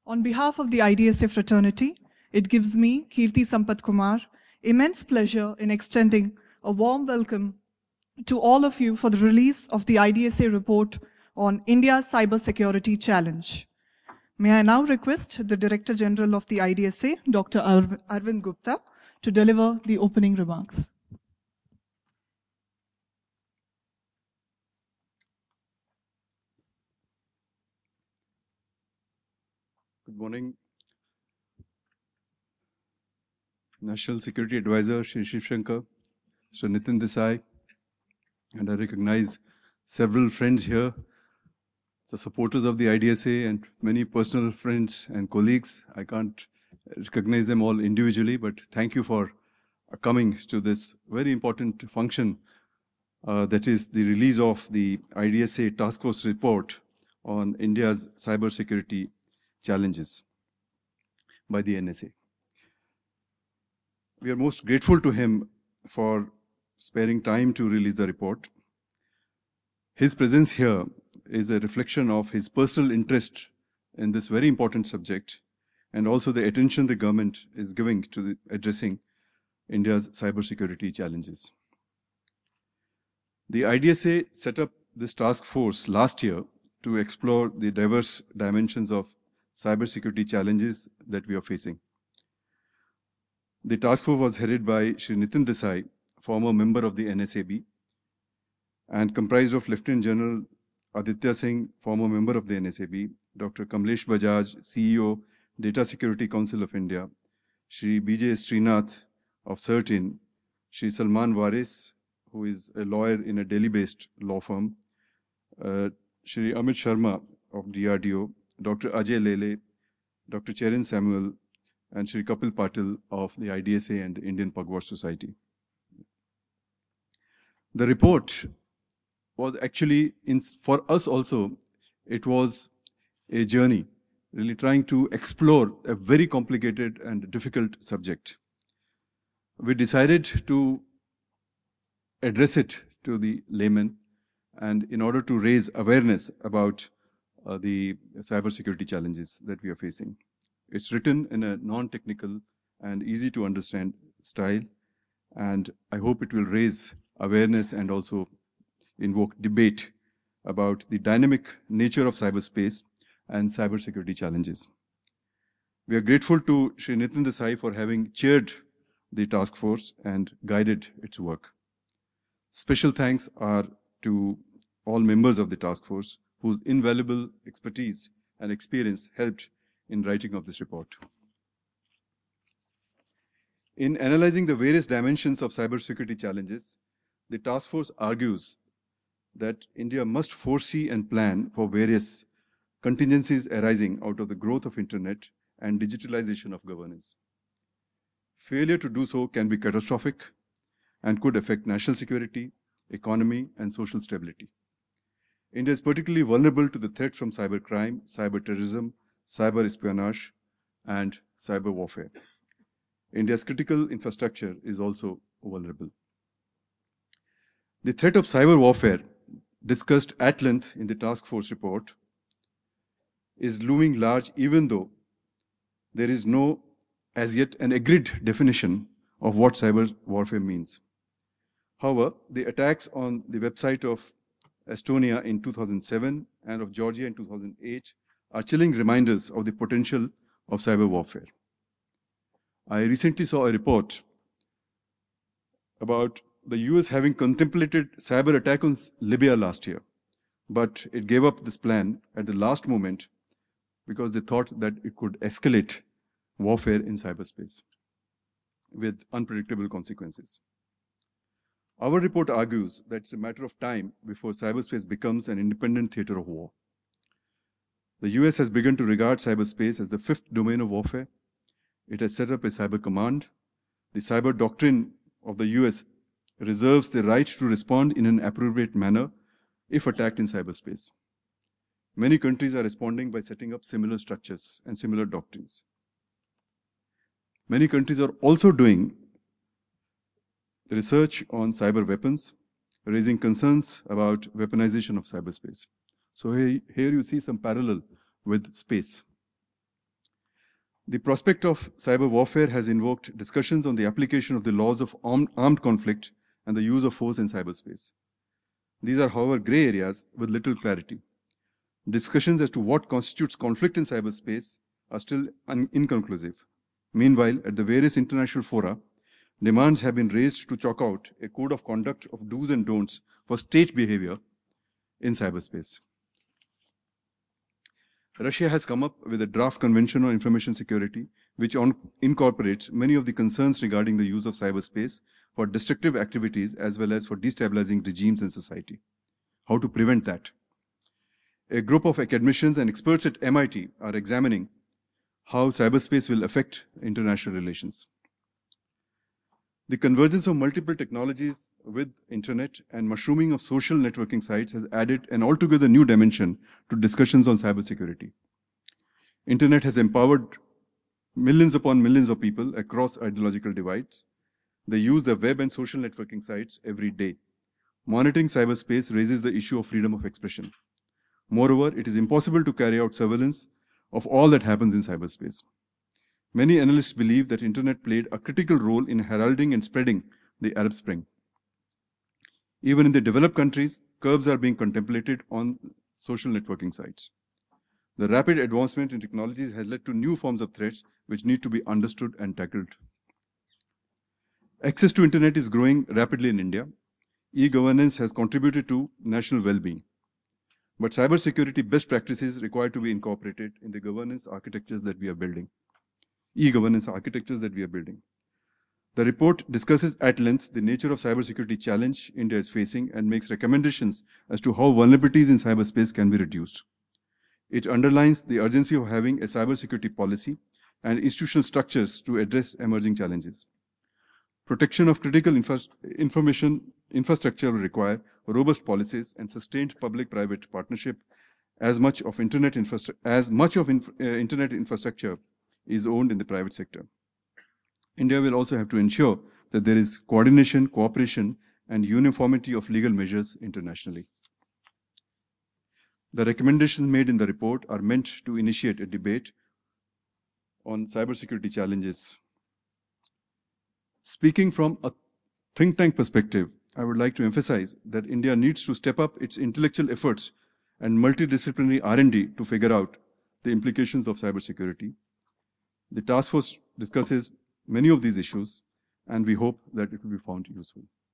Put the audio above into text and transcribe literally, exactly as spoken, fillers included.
On behalf of the I D S A fraternity, it gives me, Kirti Sampat Kumar, immense pleasure in extending a warm welcome to all of you for the release of the I D S A report on India's cybersecurity challenge. May I now request the Director General of the I D S A, Doctor Arv- Arvind Gupta, to deliver the opening remarks. Good morning. National Security Advisor, Shri Shiv Shankar, Sir Nitin Desai, and I recognize several friends here, the supporters of the I D S A and many personal friends and colleagues. I can't recognize them all individually, but thank you for coming to this very important function, uh, that is the release of the I D S A Task Force report on India's cybersecurity challenges by the N S A. We are most grateful to him for sparing time to release the report. His presence here is a reflection of his personal interest in this very important subject and also the attention the government is giving to the addressing India's cybersecurity challenges. The I D S A set up this task force last year to explore the diverse dimensions of cybersecurity challenges that we are facing. The task force was headed by Shri Nitin Desai, former member of the N S A B, and comprised of Lieutenant General Aditya Singh, former member of the N S A B, Doctor Kamlesh Bajaj, C E O, Data Security Council of India, Shri B J Srinath of CERT-In, Shri Salman Waris, who is a lawyer in a Delhi-based law firm, uh, Shri Amit Sharma of D R D O, Doctor Ajay Lele, Doctor Cherin Samuel, and Shri Kapil Patil of the I D S A and the Indian Pugwash Society. The report was actually, in, for us also, it was a journey, really trying to explore a very complicated and difficult subject. We decided to address it to the layman, and in order to raise awareness about uh, the cybersecurity challenges that we are facing. It's written in a non-technical and easy to understand style, and I hope it will raise awareness and also invoke debate about the dynamic nature of cyberspace and cybersecurity challenges. We are grateful to Shri Nitin Desai for having chaired the task force and guided its work. Special thanks are to all members of the task force whose invaluable expertise and experience helped in writing of this report. In analyzing the various dimensions of cybersecurity challenges, the task force argues that India must foresee and plan for various contingencies arising out of the growth of internet and digitalization of governance. Failure to do so can be catastrophic and could affect national security, economy, and social stability. India is particularly vulnerable to the threats from cybercrime, cyber terrorism, cyber espionage, and cyber warfare. India's critical infrastructure is also vulnerable. The threat of cyber warfare, discussed at length in the task force report, is looming large even though there is no, as yet, an agreed definition of what cyber warfare means. However, the attacks on the website of Estonia in two thousand seven and of Georgia in two thousand eight are chilling reminders of the potential of cyber warfare. I recently saw a report about the U S having contemplated cyber attack on Libya last year, but it gave up this plan at the last moment because they thought that it could escalate warfare in cyberspace with unpredictable consequences. Our report argues that it's a matter of time before cyberspace becomes an independent theater of war. The U S has begun to regard cyberspace as the fifth domain of warfare. It has set up a cyber command. The cyber doctrine of the U S reserves the right to respond in an appropriate manner if attacked in cyberspace. Many countries are responding by setting up similar structures and similar doctrines. Many countries are also doing research on cyber weapons, raising concerns about weaponization of cyberspace. So here, here you see some parallel with space. The prospect of cyber warfare has invoked discussions on the application of the laws of armed, armed conflict and the use of force in cyberspace. These are, however, gray areas with little clarity. Discussions as to what constitutes conflict in cyberspace are still un- inconclusive. Meanwhile, at the various international fora, demands have been raised to chalk out a code of conduct of do's and don'ts for state behavior in cyberspace. Russia has come up with a draft convention on information security, which on- incorporates many of the concerns regarding the use of cyberspace for destructive activities as well as for destabilizing regimes in society. How to prevent that? A group of academicians and experts at M I T are examining how cyberspace will affect international relations. The convergence of multiple technologies with internet and mushrooming of social networking sites has added an altogether new dimension to discussions on cybersecurity. Internet has empowered millions upon millions of people across ideological divides. They use the web and social networking sites every day. Monitoring cyberspace raises the issue of freedom of expression. Moreover, it is impossible to carry out surveillance of all that happens in cyberspace. Many analysts believe that internet played a critical role in heralding and spreading the Arab Spring. Even in the developed countries, curbs are being contemplated on social networking sites. The rapid advancement in technologies has led to new forms of threats which need to be understood and tackled. Access to internet is growing rapidly in India. E-governance has contributed to national well-being. But cybersecurity best practices require to be incorporated in the governance architectures that we are building. E-governance architectures that we are building. The report discusses at length the nature of cybersecurity challenge India is facing and makes recommendations as to how vulnerabilities in cyberspace can be reduced. It underlines the urgency of having a cybersecurity policy and institutional structures to address emerging challenges. Protection of critical infra information infrastructure will require robust policies and sustained public-private partnership as much of internet, infrastru as much of inf uh, internet infrastructure is owned in the private sector. India will also have to ensure that there is coordination, cooperation, and uniformity of legal measures internationally. The recommendations made in the report are meant to initiate a debate on cybersecurity challenges. Speaking from a think tank perspective, I would like to emphasize that India needs to step up its intellectual efforts and multidisciplinary R and D to figure out the implications of cybersecurity. The task force discusses many of these issues, and we hope that it will be found useful.